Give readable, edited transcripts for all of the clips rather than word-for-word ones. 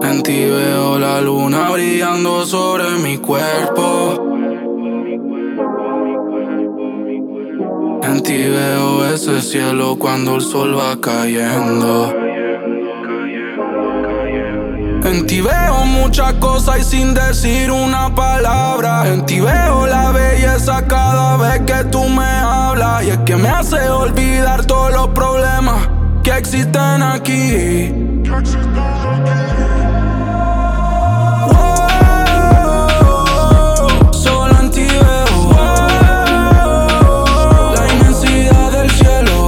En ti veo la luna brillando sobre mi cuerpo. En ti veo ese cielo cuando el sol va cayendo. En ti veo muchas cosas y sin decir una palabra. En ti veo la belleza cada vez que tú me hablas. Y es que me hace olvidar todos los problemas que existen aquí. Solo en ti veo la inmensidad del cielo.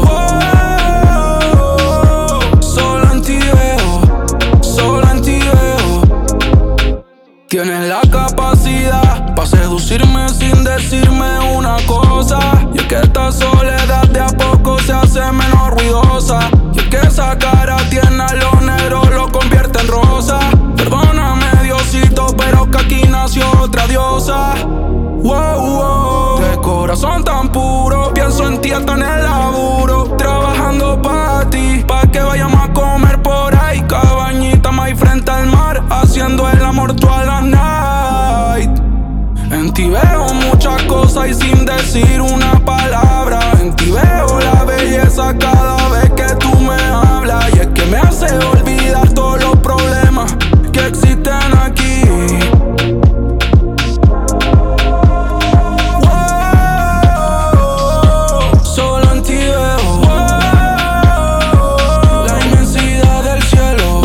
Solo en ti veo, solo en ti veo. Tienes la capacidad para seducirme sin decirme una cosa. Y es que esta soledad de a poco se hace menos ruidosa. Y es que esa cara tierna lo negro lo convierte en rosa. Perdóname Diosito, pero que aquí nació otra diosa. Wow, wow. De corazón tan puro, pienso en ti hasta en el laburo. Trabajando para ti, pa' que vayamos a comer por ahí. Cabañita más frente al mar, haciendo el amor toda la night. En ti veo muchas cosas y sin decir una palabra. En ti veo la belleza cada vez que tú me hablas. Y es que me hace olvidar todos los problemas que existen aquí. Solo en ti veo la inmensidad del cielo.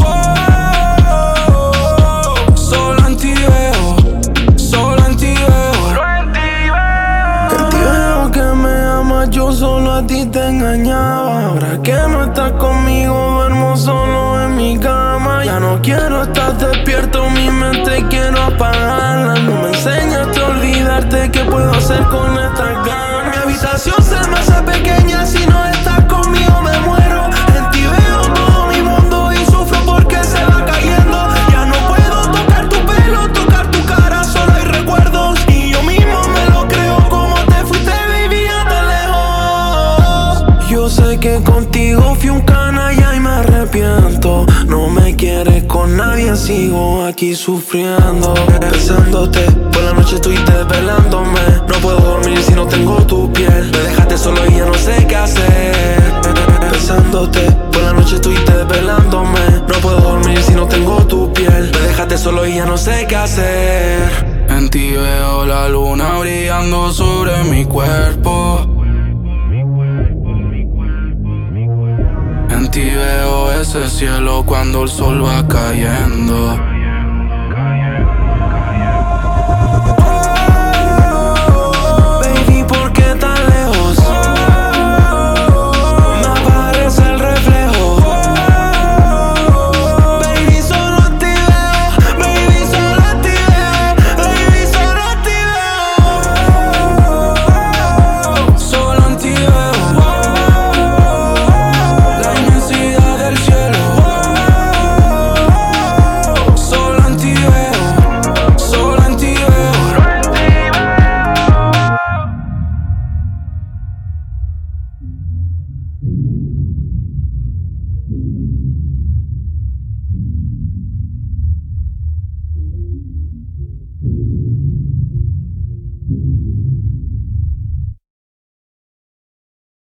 Solo en ti veo, solo en ti veo. En ti veo que me amas, yo solo a ti te engañaba. Ahora que no estás conmigo, duermo solo en mi cama. Ya no quiero estar despierto, mi mente quiero apagarla. No me enseñaste a olvidarte, ¿qué puedo hacer con estas ganas? Mi habitación se me hace pequeña, si no estás conmigo me muero. En ti veo todo mi mundo y sufro porque se va cayendo. Ya no puedo tocar tu pelo, tocar tu cara, solo hay recuerdos. Y yo mismo me lo creo, como te fuiste, baby, hasta lejos. Yo sé que contigo fui un canalla y me arrepiento. No me quieres con nadie, sigo aquí sufriendo. Pensándote, por la noche estoy desvelándome. No puedo dormir si no tengo tu piel. Me dejaste solo y ya no sé qué hacer. Pensándote, por la noche estoy desvelándome. No puedo dormir si no tengo tu piel. Me dejaste solo y ya no sé qué hacer. En ti veo la luna brillando sobre mi cuerpo. En ti veo ese cielo cuando el sol va cayendo.